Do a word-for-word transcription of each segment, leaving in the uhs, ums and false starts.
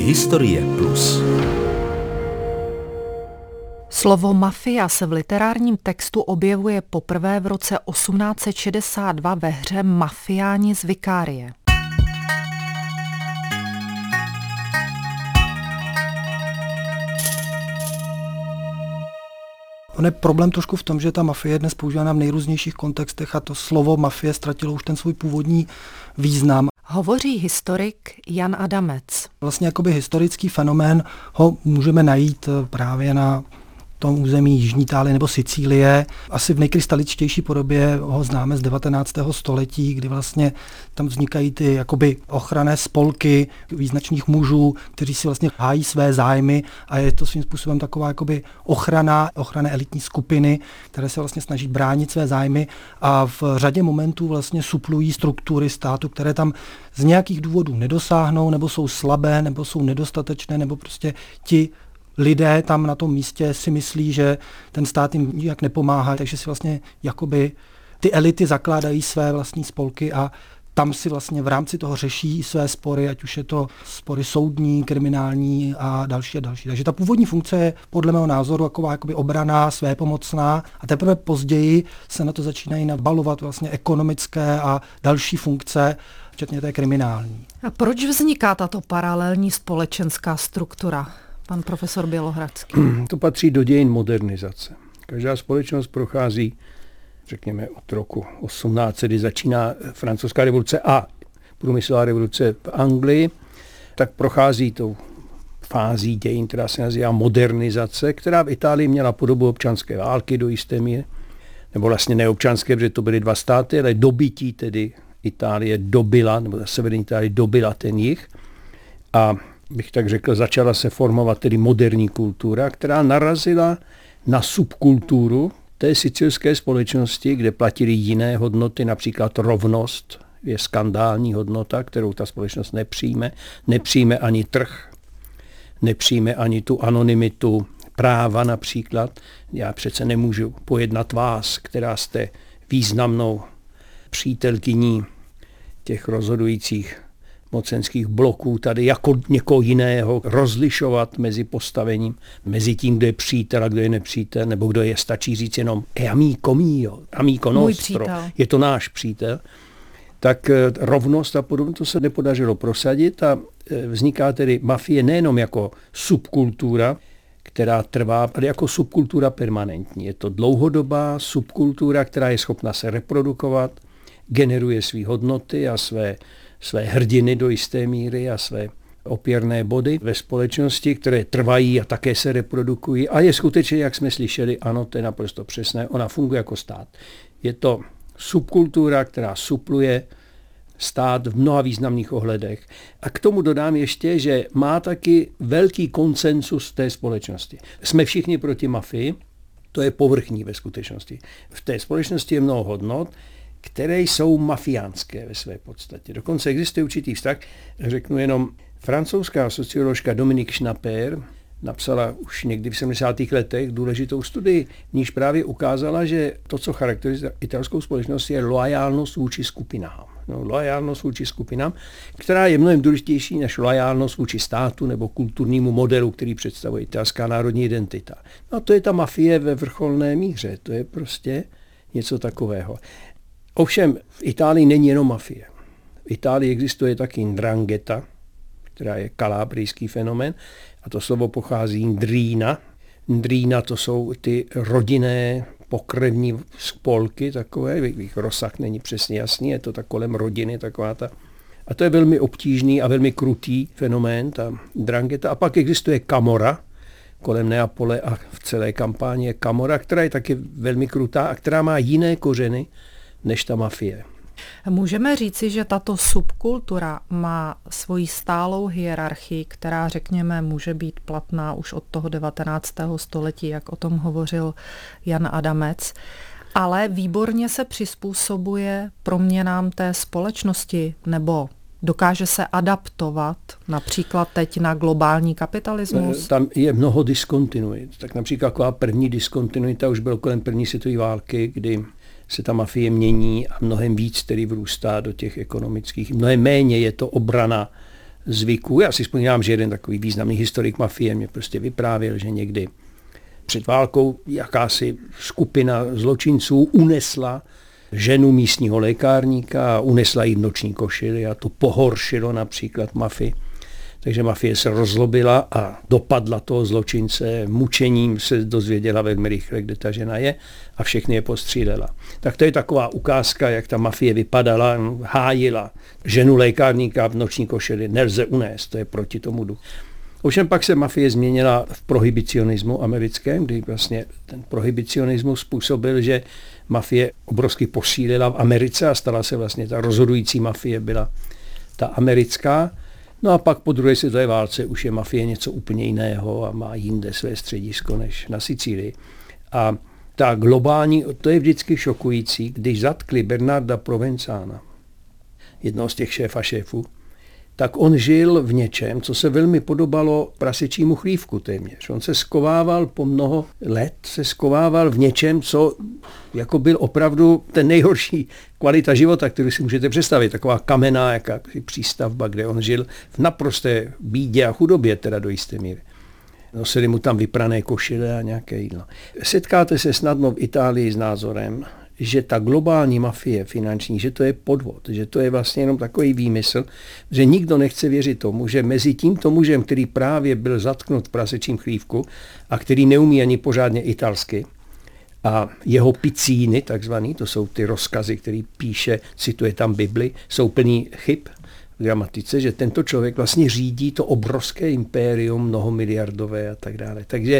Historie Plus. Slovo mafia se v literárním textu objevuje poprvé v roce osmnáct set šedesát dva ve hře Mafiáni z Vikárie. On je problém trošku v tom, že ta mafie je dnes používána v nejrůznějších kontextech a to slovo mafie ztratilo už ten svůj původní význam. Hovoří historik Jan Adamec. Vlastně jakoby historický fenomén ho můžeme najít právě na tom území Jižní Itálie nebo Sicílie. Asi v nejkrystaličtější podobě ho známe z devatenáctého století, kdy vlastně tam vznikají ty jakoby ochranné spolky význačných mužů, kteří si vlastně hájí své zájmy a je to svým způsobem taková jakoby ochrana, ochrana elitní skupiny, které se vlastně snaží bránit své zájmy a v řadě momentů vlastně suplují struktury státu, které tam z nějakých důvodů nedosáhnou, nebo jsou slabé, nebo jsou nedostatečné, nebo prostě ti lidé tam na tom místě si myslí, že ten stát jim nijak nepomáhá, takže si vlastně jakoby ty elity zakládají své vlastní spolky a tam si vlastně v rámci toho řeší své spory, ať už je to spory soudní, kriminální a další a další. Takže ta původní funkce je podle mého názoru taková jakoby obraná, svépomocná a teprve později se na to začínají nabalovat vlastně ekonomické a další funkce, včetně té kriminální. A proč vzniká tato paralelní společenská struktura? Pan profesor Bělohradský. To patří do dějin modernizace. Každá společnost prochází, řekněme, od roku osmnáct set, kdy začíná francouzská revoluce a průmyslová revoluce v Anglii, tak prochází tou fází dějin, která se nazývá modernizace, která v Itálii měla podobu občanské války do jisté míry, nebo vlastně neobčanské, protože to byly dva státy, ale dobytí tedy Itálie dobyla, nebo severní Itálie dobyla ten jih a bych tak řekl, začala se formovat tedy moderní kultura, která narazila na subkulturu té sicilské společnosti, kde platily jiné hodnoty, například rovnost je skandální hodnota, kterou ta společnost nepřijme. Nepřijme ani trh, nepřijme ani tu anonymitu práva například. Já přece nemůžu pojednat vás, která jste významnou přítelkyní těch rozhodujících mocenských bloků tady jako někoho jiného rozlišovat mezi postavením, mezi tím, kdo je přítel a kdo je nepřítel, nebo kdo je, stačí říct jenom e amico mio, amico nostro, je to náš přítel, tak rovnost a podobně to se nepodařilo prosadit a vzniká tedy mafie nejenom jako subkultura, která trvá, ale jako subkultura permanentní. Je to dlouhodobá subkultura, která je schopna se reprodukovat, generuje své hodnoty a své své hrdiny do jisté míry a své opěrné body ve společnosti, které trvají a také se reprodukují. A je skutečně, jak jsme slyšeli, ano, to je naprosto přesné, ona funguje jako stát. Je to subkultura, která supluje stát v mnoha významných ohledech. A k tomu dodám ještě, že má taky velký konsensus té společnosti. Jsme všichni proti mafii, to je povrchní ve skutečnosti. V té společnosti je mnoho hodnot, které jsou mafiánské ve své podstatě. Dokonce existuje určitý vztah, řeknu jenom, francouzská socioložka Dominique Schnapper napsala už někdy v sedmdesátých letech důležitou studii, v níž právě ukázala, že to, co charakterizuje italskou společnost, je loajálnost vůči skupinám. No, loajálnost vůči skupinám, která je mnohem důležitější než loajálnost vůči státu nebo kulturnímu modelu, který představuje italská národní identita. No a to je ta mafie ve vrcholné míře, to je prostě něco takového. Ovšem v Itálii není jenom mafie. V Itálii existuje taky ndrangheta, která je kalábrijský fenomén, a to slovo pochází ndrina. Ndrina to jsou ty rodinné pokrevní spolky, takové, jejich rozsah není přesně jasný, je to tak kolem rodiny, taková ta. A to je velmi obtížný a velmi krutý fenomén, ta ndrangheta. A pak existuje Camorra, kolem Neapole a v celé kampáni je Camorra, která je taky velmi krutá a která má jiné kořeny než ta mafie. Můžeme říci, že tato subkultura má svoji stálou hierarchii, která, řekněme, může být platná už od toho devatenáctého století, jak o tom hovořil Jan Adamec, ale výborně se přizpůsobuje proměnám té společnosti nebo dokáže se adaptovat například teď na globální kapitalismus? Tam je mnoho diskontinuit. Tak například taková první diskontinuita už byla kolem první světové války, kdy se ta mafie mění a mnohem víc tedy vrůstá do těch ekonomických. Mnohem méně je to obrana zvyků. Já si vzpomínám, že jeden takový významný historik mafie mě prostě vyprávěl, že někdy před válkou jakási skupina zločinců unesla ženu místního lékárníka a unesla jí noční košili a to pohoršilo například mafii. Takže mafie se rozlobila a dopadla toho zločince, mučením se dozvěděla velmi rychle, kde ta žena je a všechny je postřílela. Tak to je taková ukázka, jak ta mafie vypadala, hájila ženu lékárníka v noční košili, nelze unést, to je proti tomu duchu. Ovšem pak se mafie změnila v prohibicionismu americkém, kdy vlastně ten prohibicionismus způsobil, že mafie obrovsky posílila v Americe a stala se vlastně ta rozhodující mafie byla ta americká. No a pak po druhé světové válce už je mafie něco úplně jiného a má jinde své středisko než na Sicílii. A ta globální, to je vždycky šokující, když zatkli Bernarda Provenzana, jednoho z těch šéfa šéfů, tak on žil v něčem, co se velmi podobalo prasečímu chlívku téměř. On se skovával po mnoho let, se skovával v něčem, co jako byl opravdu ten nejhorší kvalita života, který si můžete představit. Taková kamenná jakási přístavba, kde on žil v naprosté bídě a chudobě, teda do jisté míry. Nosili mu tam vyprané košile a nějaké jídlo. Setkáte se snadno v Itálii s názorem, že ta globální mafie finanční, že to je podvod, že to je vlastně jenom takový výmysl, že nikdo nechce věřit tomu, že mezi tímto mužem, který právě byl zatknut v prasečím chlívku a který neumí ani pořádně italsky, a jeho picíny, takzvaný, to jsou ty rozkazy, který píše, cituje tam Bibli, jsou plný chyb v gramatice, že tento člověk vlastně řídí to obrovské impérium, mnohomiliardové a tak dále. Takže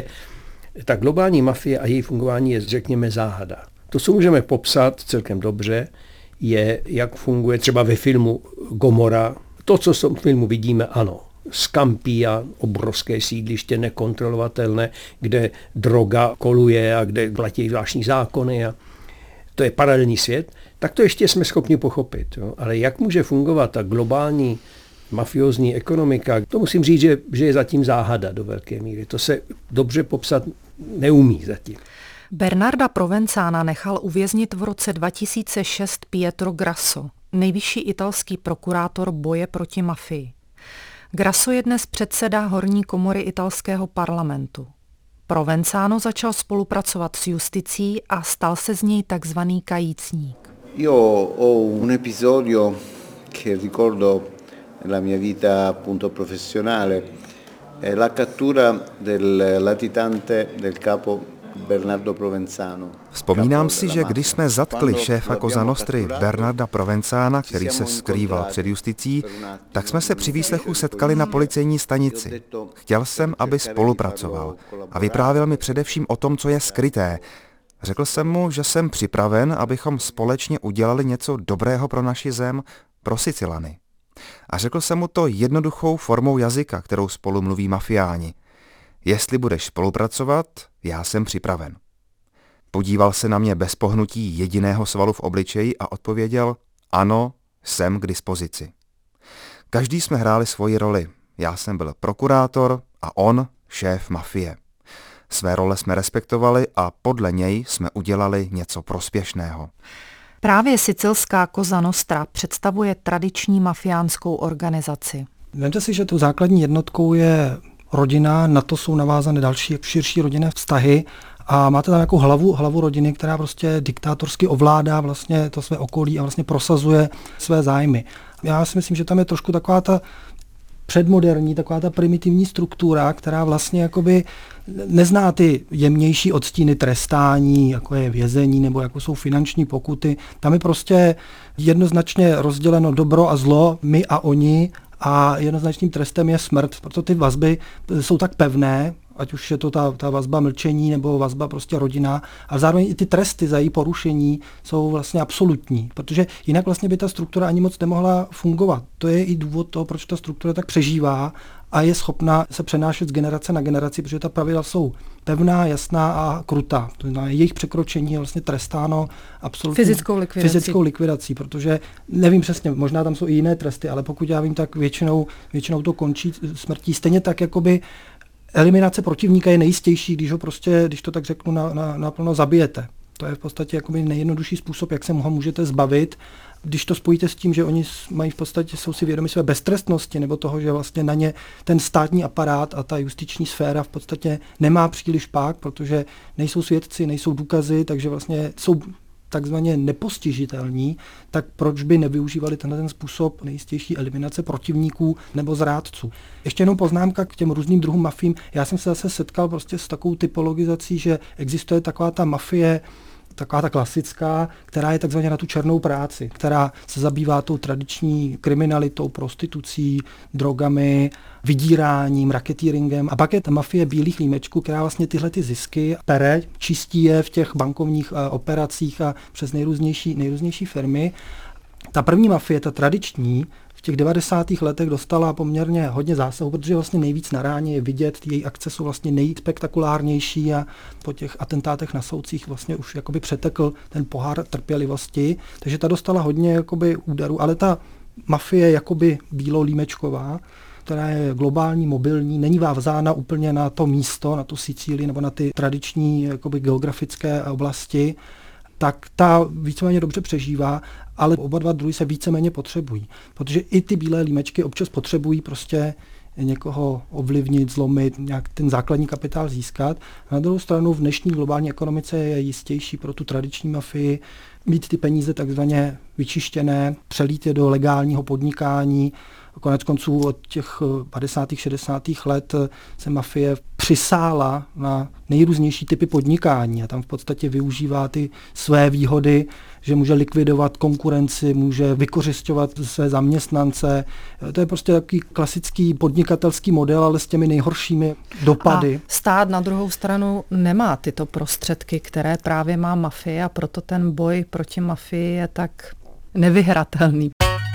ta globální mafie a její fungování je, řekněme, záhada. To, co můžeme popsat celkem dobře, je, jak funguje třeba ve filmu Gomorra. To, co v filmu vidíme, ano, Scampia, obrovské sídliště, nekontrolovatelné, kde droga koluje a kde platí zvláštní zákony a to je paralelní svět, tak to ještě jsme schopni pochopit. Jo. Ale jak může fungovat ta globální mafiózní ekonomika, to musím říct, že, že je zatím záhada do velké míry. To se dobře popsat neumí zatím. Bernarda Provenzana nechal uvěznit v roce dva tisíce šest Pietro Grasso, nejvyšší italský prokurátor boje proti mafii. Grasso je dnes předseda horní komory italského parlamentu. Provenzano začal spolupracovat s justicí a stal se z něj takzvaný kajícník. Io ho un episodio che ricordo nella mia vita appunto professionale, la cattura del latitante del capo Bernardo Provenzano. Vzpomínám si, že když jsme zatkli šéfa Cosa Nostry Bernarda Provenzana, který se skrýval před justicí, tak jsme se při výslechu setkali na policejní stanici. Chtěl jsem, aby spolupracoval a vyprávěl mi především o tom, co je skryté. Řekl jsem mu, že jsem připraven, abychom společně udělali něco dobrého pro naši zem, pro Sicilany. A řekl jsem mu to jednoduchou formou jazyka, kterou spolu mluví mafiáni. Jestli budeš spolupracovat, já jsem připraven. Podíval se na mě bez pohnutí jediného svalu v obličeji a odpověděl, ano, jsem k dispozici. Každý jsme hráli svoji roli. Já jsem byl prokurátor a on šéf mafie. Své role jsme respektovali a podle něj jsme udělali něco prospěšného. Právě sicilská Cosa Nostra představuje tradiční mafiánskou organizaci. Vemte si, že tou základní jednotkou je rodina, na to jsou navázané další širší rodinné vztahy a máte tam jako hlavu, hlavu rodiny, která prostě diktátorsky ovládá vlastně to své okolí a vlastně prosazuje své zájmy. Já si myslím, že tam je trošku taková ta předmoderní, taková ta primitivní struktura, která vlastně jakoby nezná ty jemnější odstíny trestání, jako je vězení nebo jako jsou finanční pokuty. Tam je prostě jednoznačně rozděleno dobro a zlo, my a oni, a jednoznačným trestem je smrt. Proto ty vazby jsou tak pevné, ať už je to ta, ta vazba mlčení nebo vazba prostě rodina, a zároveň i ty tresty za její porušení jsou vlastně absolutní, protože jinak vlastně by ta struktura ani moc nemohla fungovat. To je i důvod toho, proč ta struktura tak přežívá a je schopna se přenášet z generace na generaci, protože ta pravidla jsou pevná, jasná a krutá. To znamená, jejich překročení je vlastně trestáno absolutně fyzickou likvidací. fyzickou likvidací, protože nevím přesně, možná tam jsou i jiné tresty, ale pokud já vím, tak většinou, většinou to končí smrtí. Stejně tak, jakoby eliminace protivníka je nejistější, když ho prostě, když to tak řeknu, na, na, naplno zabijete. To je v podstatě jakoby nejjednodušší způsob, jak se ho můžete zbavit, Když to spojíte s tím, že oni mají v podstatě, jsou si vědomi své beztrestnosti, nebo toho, že vlastně na ně ten státní aparát a ta justiční sféra v podstatě nemá příliš pák, protože nejsou svědci, nejsou důkazy, takže vlastně jsou takzvaně nepostižitelní, tak proč by nevyužívali tenhle ten způsob nejistější eliminace protivníků nebo zrádců. Ještě jenom poznámka k těm různým druhům mafím. Já jsem se zase setkal prostě s takovou typologizací, že existuje taková ta mafie, taková ta klasická, která je takzvaně na tu černou práci, která se zabývá tou tradiční kriminalitou, prostitucí, drogami, vydíráním, raketýringem. A pak je ta mafie bílých límečků, která vlastně tyhle ty zisky pere, čistí je v těch bankovních uh, operacích a přes nejrůznější, nejrůznější firmy. Ta první mafie, ta tradiční, v těch devadesátých letech dostala poměrně hodně zásahu, protože vlastně nejvíc na ráně je vidět, její akce jsou vlastně nejspektakulárnější a po těch atentátech na soudcích vlastně už jakoby přetekl ten pohár trpělivosti, takže ta dostala hodně jakoby úderů, ale ta mafie jakoby bílolímečková, která je globální, mobilní, není vázána úplně na to místo, na tu Sicílii nebo na ty tradiční jakoby geografické oblasti, tak ta víceméně dobře přežívá, ale oba dva druhy se víceméně potřebují. Protože i ty bílé límečky občas potřebují prostě někoho ovlivnit, zlomit, nějak ten základní kapitál získat. Na druhou stranu v dnešní globální ekonomice je jistější pro tu tradiční mafii mít ty peníze takzvaně vyčištěné, přelít je do legálního podnikání. Konec konců od těch padesátých šedesátých let se mafie přisála na nejrůznější typy podnikání a tam v podstatě využívá ty své výhody, že může likvidovat konkurenci, může vykořisťovat své zaměstnance. To je prostě takový klasický podnikatelský model, ale s těmi nejhoršími dopady. A stát na druhou stranu nemá tyto prostředky, které právě má mafie, a proto ten boj proti mafii je tak nevyhratelný.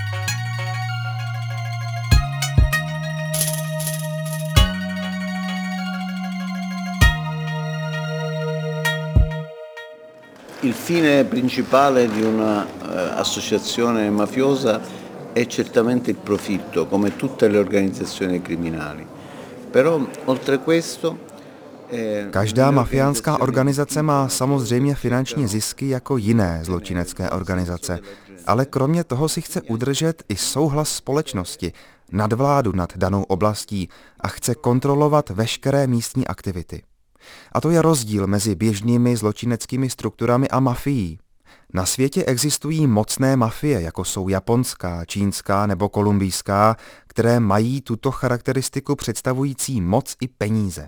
Il fine principale di una uh, associazione mafiosa è certamente il profitto, come tutte le organizzazioni criminali. Però oltre questo Každá mafiánská organizace má samozřejmě finanční zisky jako jiné zločinecké organizace, ale kromě toho si chce udržet i souhlas společnosti, nadvládu nad danou oblastí a chce kontrolovat veškeré místní aktivity. A to je rozdíl mezi běžnými zločineckými strukturami a mafií. Na světě existují mocné mafie, jako jsou japonská, čínská nebo kolumbijská, které mají tuto charakteristiku představující moc i peníze.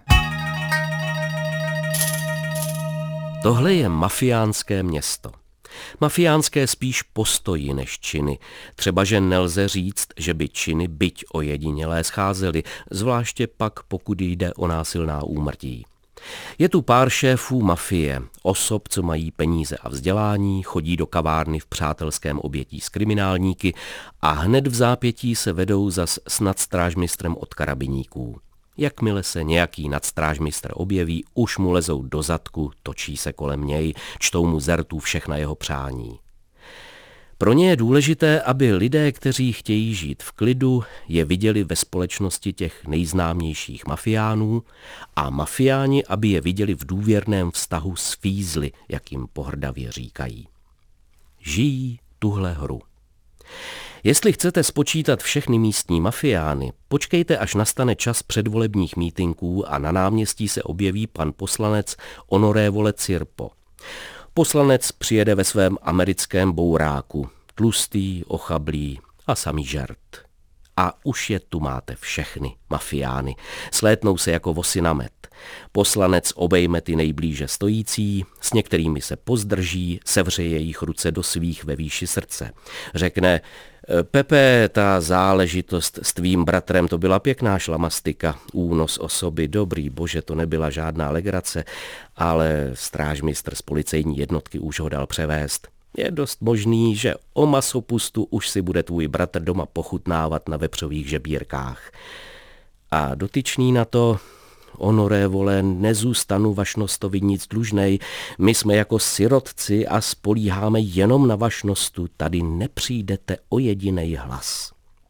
Tohle je mafiánské město. Mafiánské spíš postoji než činy. Třeba, že nelze říct, že by činy byť ojedinělé scházely, zvláště pak pokud jde o násilná úmrtí. Je tu pár šéfů mafie, osob, co mají peníze a vzdělání, chodí do kavárny v přátelském obětí s kriminálníky a hned v zápětí se vedou zas s nadstrážmistrem od karabiníků. Jakmile se nějaký nadstrážmistr objeví, už mu lezou do zadku, točí se kolem něj, čtou mu zertu všechna jeho přání. Pro ně je důležité, aby lidé, kteří chtějí žít v klidu, je viděli ve společnosti těch nejznámějších mafiánů a mafiáni, aby je viděli v důvěrném vztahu s fízly, jak jim pohrdavě říkají. Žijí tuhle hru. Jestli chcete spočítat všechny místní mafiány, počkejte, až nastane čas předvolebních mítinků a na náměstí se objeví pan poslanec Onorevole Cirpo. Poslanec přijede ve svém americkém bouráku, tlustý, ochablý a samý žert. A už je tu máte všechny mafiány. Slétnou se jako vosy na med. Poslanec obejme ty nejblíže stojící, s některými se pozdrží, sevře jejich ruce do svých ve výši srdce. Řekne: Pepe, ta záležitost s tvým bratrem, to byla pěkná šlamastika, únos osoby, dobrý bože, to nebyla žádná legrace, ale strážmistr z policejní jednotky už ho dal převést. Je dost možný, že o masopustu už si bude tvůj bratr doma pochutnávat na vepřových žebírkách. A dotyčný na to: Honorévole, nezůstanu vašnostovi nic dlužnej, my jsme jako sirotci a spolíháme jenom na vašnostu, tady nepřijdete o jedinej hlas.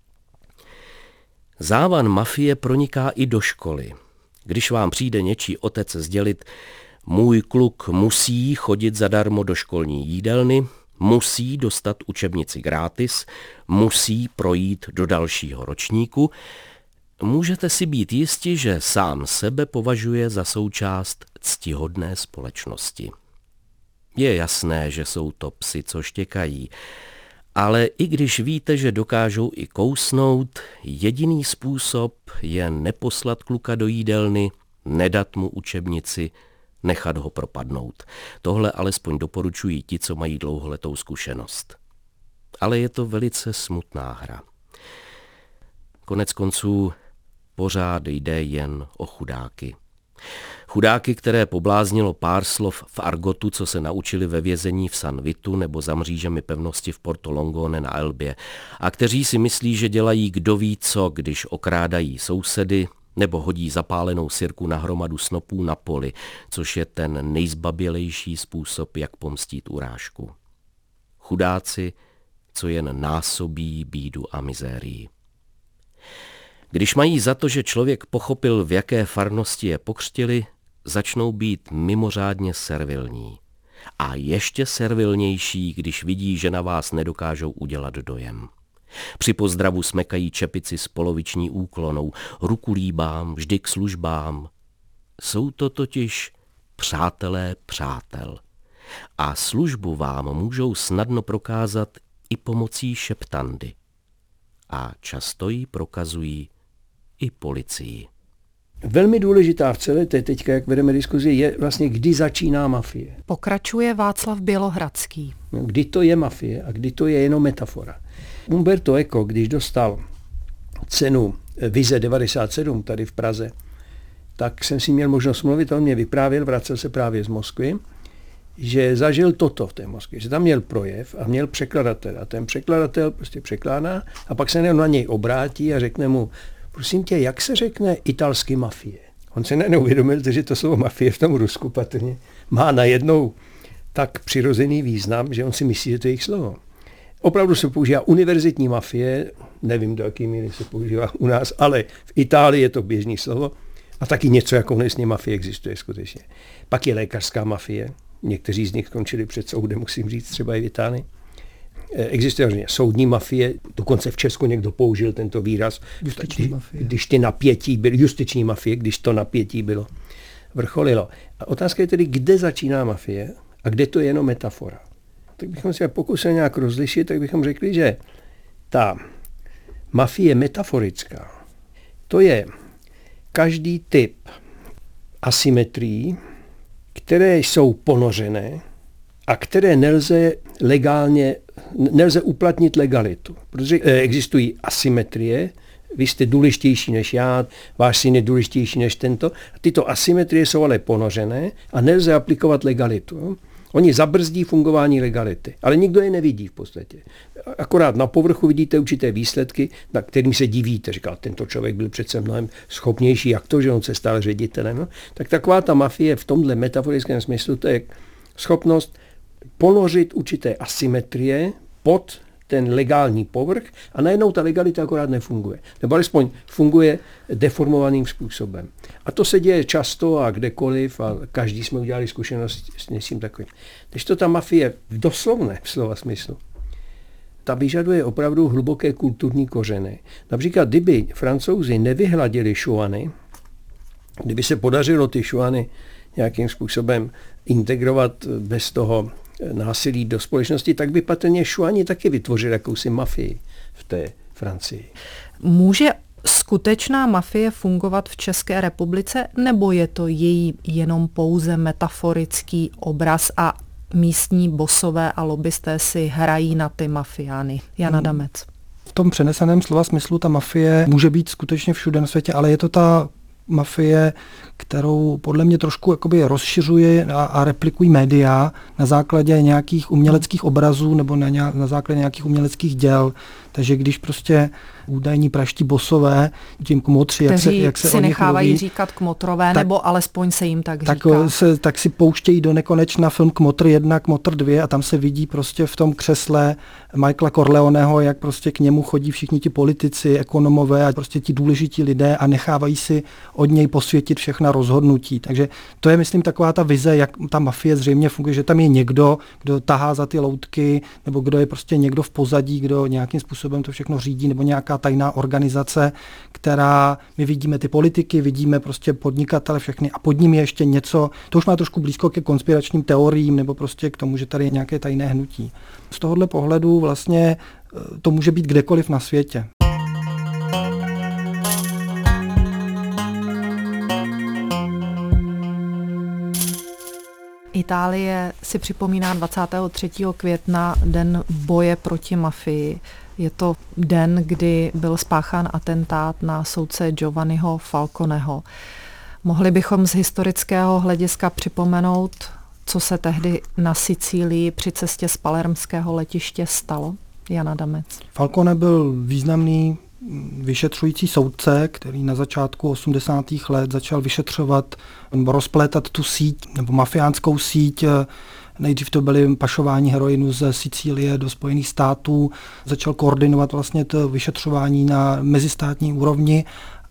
Závan mafie proniká i do školy. Když vám přijde něčí otec sdělit: můj kluk musí chodit zadarmo do školní jídelny, musí dostat učebnici gratis, musí projít do dalšího ročníku. Můžete si být jisti, že sám sebe považuje za součást ctihodné společnosti. Je jasné, že jsou to psi, co štěkají, ale i když víte, že dokážou i kousnout, jediný způsob je neposlat kluka do jídelny, nedat mu učebnici, nechat ho propadnout. Tohle alespoň doporučují ti, co mají dlouholetou zkušenost. Ale je to velice smutná hra. Konec konců pořád jde jen o chudáky. Chudáky, které pobláznilo pár slov v argotu, co se naučili ve vězení v San Vitu nebo za mřížemi pevnosti v Porto Longone na Elbě a kteří si myslí, že dělají kdo ví co, když okrádají sousedy nebo hodí zapálenou sirku na hromadu snopů na poli, což je ten nejzbabělejší způsob, jak pomstít urážku. Chudáci, co jen násobí bídu a mizérii. Když mají za to, že člověk pochopil, v jaké farnosti je pokřtili, začnou být mimořádně servilní. A ještě servilnější, když vidí, že na vás nedokážou udělat dojem. Při pozdravu smekají čepici s poloviční úklonou, ruku líbám, vždy k službám. Jsou to totiž přátelé přátel. A službu vám můžou snadno prokázat i pomocí šeptandy. A často ji prokazují i policii. Velmi důležitá v celé té teďka, jak vedeme diskuzi, je vlastně, kdy začíná mafie. Pokračuje Václav Bělohradský. Kdy to je mafie a kdy to je jenom metafora. Umberto Eco, když dostal cenu Vize devadesát sedm tady v Praze, tak jsem si měl možnost mluvit, on mě vyprávěl, vracel se právě z Moskvy, že zažil toto v té Moskvě, že tam měl projev a měl překladatel. A ten překladatel prostě překládá a pak se na něj obrátí a řekne mu, prosím tě, jak se řekne italsky mafie? On se neuvědomil, že to slovo mafie v tom Rusku patrně má najednou tak přirozený význam, že on si myslí, že to je jejich slovo. Opravdu se používá univerzitní mafie, nevím, do jaké míry se používá u nás, ale v Itálii je to běžné slovo a taky něco jako nesně mafie existuje skutečně. Pak je lékařská mafie, někteří z nich skončili před soudem, musím říct, třeba i v Itálii. Existuje soudní mafie, dokonce v Česku někdo použil tento výraz, justiční mafie. Když ty napětí byly, justiční mafie, když to napětí bylo, vrcholilo. A otázka je tedy, kde začíná mafie a kde to je jenom metafora. Tak bychom se pokusili nějak rozlišit, tak bychom řekli, že ta mafie metaforická, to je každý typ asymetrií, které jsou ponořené a které nelze legálně, nelze uplatnit legalitu. Protože existují asymetrie, vy jste důležitější než já, váš syn je důležitější než tento. A tyto asymetrie jsou ale ponořené a nelze aplikovat legalitu. Oni zabrzdí fungování legality, ale nikdo je nevidí v podstatě. Akorát na povrchu vidíte určité výsledky, na kterým se divíte. Říká, tento člověk byl přece mnohem schopnější, jak to, že on se stal ředitelem. No? Tak taková ta mafie v tomhle metaforickém smyslu, to je schopnost ponořit určité asymetrie pod ten legální povrch a najednou ta legalita akorát nefunguje. Nebo alespoň funguje deformovaným způsobem. A to se děje často a kdekoliv a každý jsme udělali zkušenost s něčím takovým. Když to ta mafie v doslovné slova smyslu, ta vyžaduje opravdu hluboké kulturní kořeny. Například, kdyby Francouzi nevyhladili šuany, kdyby se podařilo ty šuany nějakým způsobem integrovat bez toho násilí do společnosti, tak by patrně šuani taky vytvořili jakousi mafii v té Francii. Může skutečná mafie fungovat v České republice, nebo je to její jenom pouze metaforický obraz a místní bosové a lobbysté si hrají na ty mafiány? Jana Damec. V tom přeneseném slova smyslu ta mafie může být skutečně všude na světě, ale je to ta mafie, kterou podle mě trošku jakoby rozšiřuje a, a replikují média na základě nějakých uměleckých obrazů nebo na, nějak, na základě nějakých uměleckých děl. Takže když prostě údajní praští bosové, tím kmotři, jak se, jak se si o nich nechávají mluví, říkat kmotrové, tak, nebo alespoň se jim tak, tak říká. Se, tak si pouštějí do nekonečna film Kmotr jedna, Kmotr dva a tam se vidí prostě v tom křesle Michaela Corleoneho, jak prostě k němu chodí všichni ti politici, ekonomové a prostě ti důležití lidé a nechávají si od něj posvětit všechna rozhodnutí. Takže to je, myslím, taková ta vize, jak ta mafie zřejmě funguje, že tam je někdo, kdo tahá za ty loutky, nebo kdo je prostě někdo v pozadí, kdo nějakým způsobem to všechno řídí, nebo nějaká tajná organizace, která, my vidíme ty politiky, vidíme prostě podnikatele všechny a pod ním je ještě něco, to už má trošku blízko ke konspiračním teoriím, nebo prostě k tomu, že tady je nějaké tajné hnutí. Z tohohle pohledu vlastně to může být kdekoliv na světě. Itálie si připomíná dvacátého třetího května den boje proti mafii. Je to den, kdy byl spáchán atentát na soudce Giovanniho Falconeho. Mohli bychom z historického hlediska připomenout, co se tehdy na Sicílii při cestě z palermského letiště stalo? Jan Adamec. Falcone byl významný vyšetřující soudce, který na začátku osmdesátých let začal vyšetřovat nebo rozplétat tu síť nebo mafiánskou síť. Nejdřív to byly pašování heroinu ze Sicílie do Spojených států. Začal koordinovat vlastně to vyšetřování na mezistátní úrovni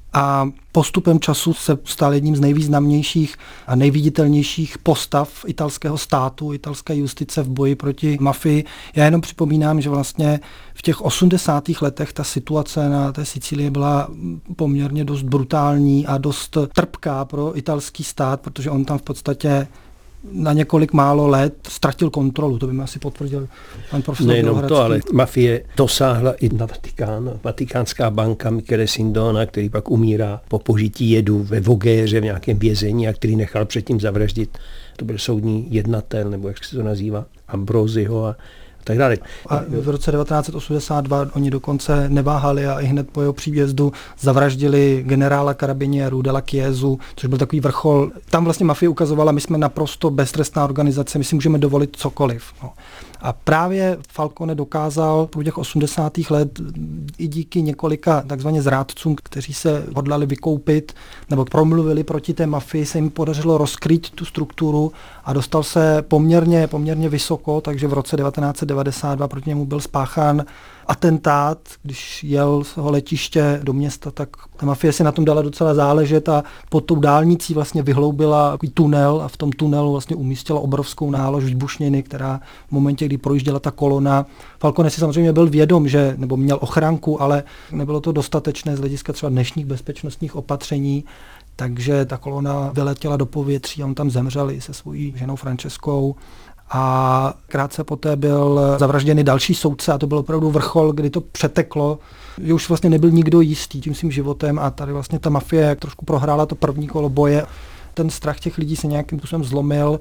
a postupem času se stal jedním z nejvýznamnějších a nejviditelnějších postav italského státu, italské justice v boji proti mafii. Já jenom připomínám, že vlastně v těch osmdesátých letech ta situace na té Sicílii byla poměrně dost brutální a dost trpká pro italský stát, protože on tam v podstatě na několik málo let ztratil kontrolu, to by mi asi potvrdil pan profesor Nejenom Bělohradský. to, ale mafie dosáhla i na Vatikán. Vatikánská banka Michele Sindona, který pak umírá po požití jedu ve Vogéře v nějakém vězení a který nechal předtím zavraždit. To byl soudní jednatel, nebo jak se to nazývá, Ambrosiho a tak dále. A v roce devatenáct set osmdesát dva oni dokonce neváhali a i hned po jeho příjezdu zavraždili generála Karabinieru della Chiesu, což byl takový vrchol. Tam vlastně mafie ukazovala, my jsme naprosto beztrestná organizace, my si můžeme dovolit cokoliv. No. A právě Falcone dokázal v těch osmdesátých let i díky několika takzvaně zrádcům, kteří se hodlali vykoupit nebo promluvili proti té mafii, se jim podařilo rozkrýt tu strukturu a dostal se poměrně, poměrně vysoko, takže v roce devatenáct set devadesát dva proti němu byl spáchán atentát, když jel z toho letiště do města, tak ta mafie si na tom dala docela záležet a pod tou dálnicí vlastně vyhloubila takový tunel a v tom tunelu vlastně umístila obrovskou nálož výbušniny, která v momentě, kdy projížděla ta kolona. Falcone si samozřejmě byl vědom, že nebo měl ochranku, ale nebylo to dostatečné z hlediska třeba dnešních bezpečnostních opatření, takže ta kolona vyletěla do povětří a on tam zemřel i se svojí ženou Franceskou. A krátce poté byl zavražděný další soudce a to byl opravdu vrchol, kdy to přeteklo, že už vlastně nebyl nikdo jistý tím svým životem a tady vlastně ta mafie trošku prohrála to první kolo boje. Ten strach těch lidí se nějakým způsobem zlomil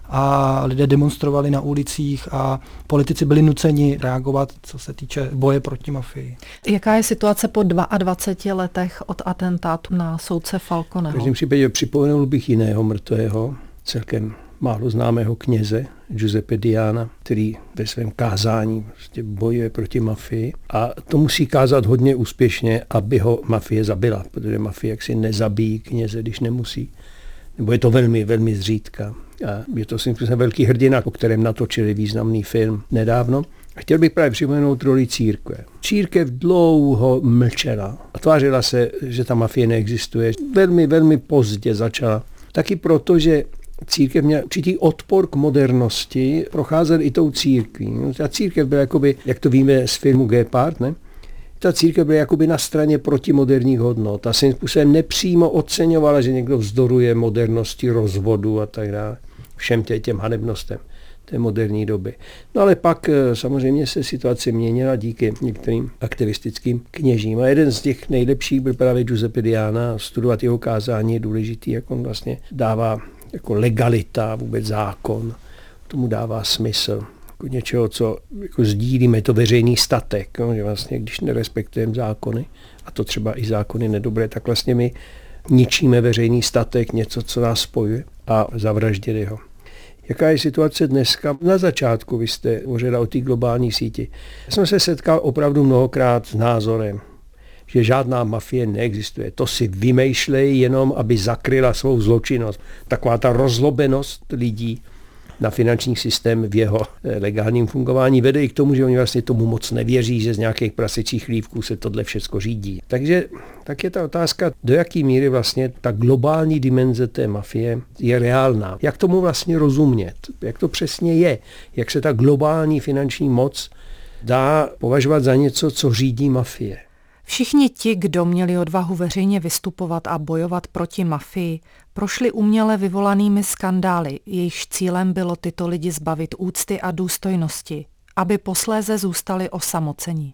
a lidé demonstrovali na ulicích a politici byli nuceni reagovat, co se týče boje proti mafii. Jaká je situace po dvaceti dvou letech od atentátu na soudce Falconeho? V každém případě připomenul bych jiného mrtvého, celkem málo známého kněze Giuseppe Diana, který ve svém kázání prostě bojuje proti mafii a to musí kázat hodně úspěšně, aby ho mafie zabila, protože mafie jaksi nezabíjí kněze, když nemusí. Nebo je to velmi, velmi zřídka. A je to svým způsobem velký hrdina, o kterém natočili významný film nedávno. A chtěl bych právě připomenout roli církve. Církev dlouho mlčela a tvářila se, že ta mafie neexistuje. Velmi, velmi pozdě začala. Taky proto, že církev měla určitý odpor k modernosti, procházel i tou církví. Ta církev byla jakoby, jak to víme z filmu Gepard, ne? Ta církev byla jakoby na straně protimoderních hodnot a svým způsobem nepřímo oceňovala, že někdo vzdoruje modernosti, rozvodu a tak dále. Všem tě, těm hanebnostem té moderní doby. No ale pak samozřejmě se situace měnila díky některým aktivistickým kněžím. A jeden z těch nejlepších byl právě Giuseppe Diana. Studovat jeho kázání je důležitý, jak on vlastně dává jako legalita, vůbec zákon, tomu dává smysl. Jako něčeho, co jako sdílíme, je to veřejný statek, no, že vlastně když nerespektujeme zákony, a to třeba i zákony nedobré, tak vlastně my ničíme veřejný statek, něco, co nás spojuje a zavraždili ho. Jaká je situace dneska? Na začátku vy jste hovořila o té globální síti. Já jsem se setkal opravdu mnohokrát s názorem, že žádná mafie neexistuje. To si vymýšlejí jenom, aby zakryla svou zločinnost. Taková ta rozlobenost lidí na finanční systém v jeho legálním fungování vede i k tomu, že oni vlastně tomu moc nevěří, že z nějakých prasečích chlívků se tohle všechno řídí. Takže tak je ta otázka, do jaké míry vlastně ta globální dimenze té mafie je reálná. Jak tomu vlastně rozumět? Jak to přesně je? Jak se ta globální finanční moc dá považovat za něco, co řídí mafie? Všichni ti, kdo měli odvahu veřejně vystupovat a bojovat proti mafii, prošli uměle vyvolanými skandály, jejichž cílem bylo tyto lidi zbavit úcty a důstojnosti, aby posléze zůstali osamoceni.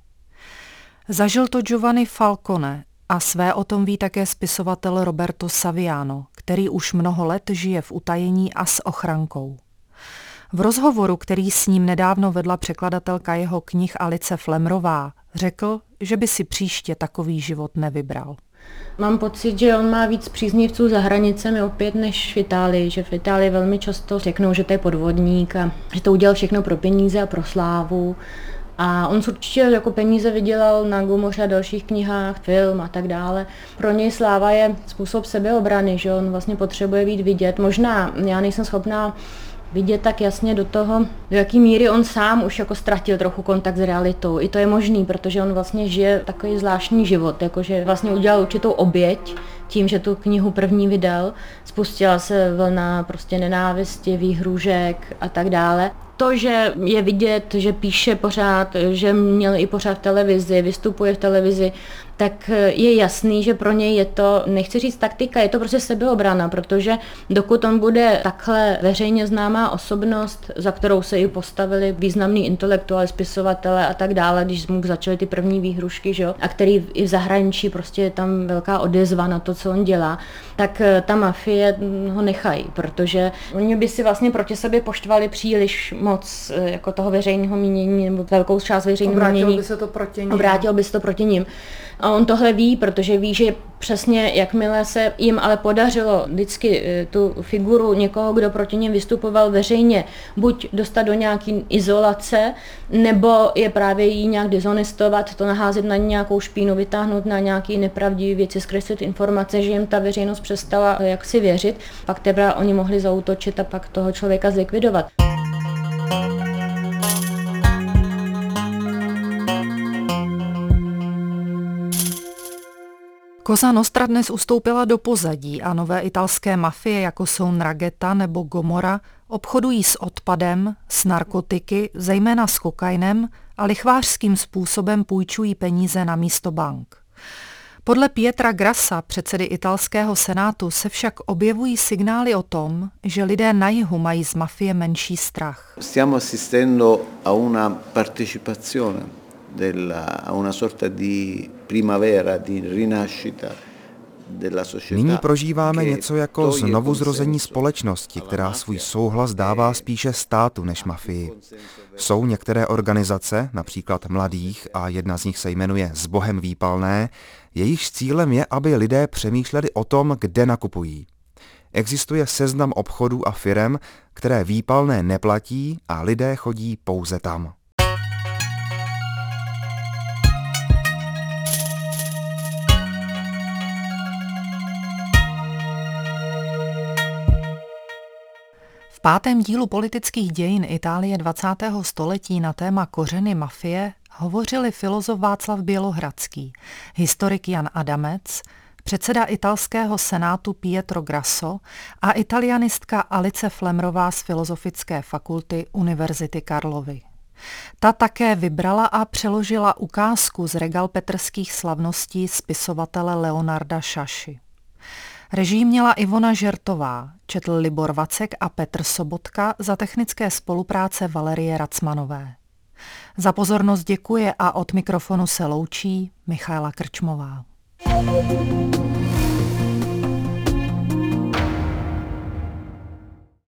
Zažil to Giovanni Falcone a své o tom ví také spisovatel Roberto Saviano, který už mnoho let žije v utajení a s ochrankou. V rozhovoru, který s ním nedávno vedla překladatelka jeho knih Alice Flemrová, řekl, že by si příště takový život nevybral. Mám pocit, že on má víc příznivců za hranicemi opět než v Itálii, že v Itálii velmi často řeknou, že to je podvodník a že to udělal všechno pro peníze a pro slávu. A on určitě jako peníze vydělal na Gomoře a dalších knihách, film a tak dále. Pro něj sláva je způsob sebeobrany, že on vlastně potřebuje být vidět. Možná já nejsem schopná vidět tak jasně do toho, do jaký míry on sám už jako ztratil trochu kontakt s realitou. I to je možný, protože on vlastně žije takový zvláštní život, jakože vlastně udělal určitou oběť tím, že tu knihu první vydal. Spustila se vlna prostě nenávisti, výhrůžek a tak dále. To, že je vidět, že píše pořád, že měl i pořád v televizi, vystupuje v televizi, tak je jasný, že pro něj je to, nechci říct taktika, je to prostě sebeobrana, protože dokud on bude takhle veřejně známá osobnost, za kterou se i postavili významný intelektuál, spisovatele a tak dále, když mu začaly ty první výhrušky, že jo, a který i v zahraničí prostě je tam velká odezva na to, co on dělá, tak ta mafie ho nechají, protože oni by si vlastně proti sobě poštvali příliš moc jako toho veřejného mínění, nebo velkou část veřejného mínění. Obrátilo by se to proti ním. Obrátilo by se to proti ním. A on tohle ví, protože ví, že přesně jakmile se jim ale podařilo vždycky tu figuru někoho, kdo proti něm vystupoval veřejně, buď dostat do nějaký izolace, nebo je právě jí nějak dezonestovat, to naházet na nějakou špínu, vytáhnout na nějaké nepravdivé věci, zkreslit informace, že jim ta veřejnost přestala jaksi věřit, pak teprve oni mohli zaútočit a pak toho člověka zlikvidovat. Cosa Nostra dnes ustoupila do pozadí a nové italské mafie, jako jsou Ndrangheta nebo Gomorra, obchodují s odpadem, s narkotiky, zejména s kokainem a lichvářským způsobem půjčují peníze na místo bank. Podle Pietra Grassa, předsedy italského senátu, se však objevují signály o tom, že lidé na jihu mají z mafie menší strach. Stiamo assistendo a una partecipazione della, a una sorta di primavera, di rinascita della società. Nyní prožíváme něco jako znovuzrození společnosti, která svůj souhlas dává spíše státu než mafii. Jsou některé organizace, například mladých, a jedna z nich se jmenuje S Bohem výpalné, jejichž cílem je, aby lidé přemýšleli o tom, kde nakupují. Existuje seznam obchodů a firem, které výpalné neplatí a lidé chodí pouze tam. V pátém dílu politických dějin Itálie dvacátého století na téma kořeny mafie hovořili filozof Václav Bělohradský, historik Jan Adamec, předseda italského senátu Pietro Grasso a italianistka Alice Flemrová z Filozofické fakulty Univerzity Karlovy. Ta také vybrala a přeložila ukázku z regalpetrských slavností spisovatele Leonarda Sciasci. Režii měla Ivona Žertová, četl Libor Vacek a Petr Sobotka za technické spolupráce Valerie Racmanové. Za pozornost děkuje a od mikrofonu se loučí Michaela Krčmová.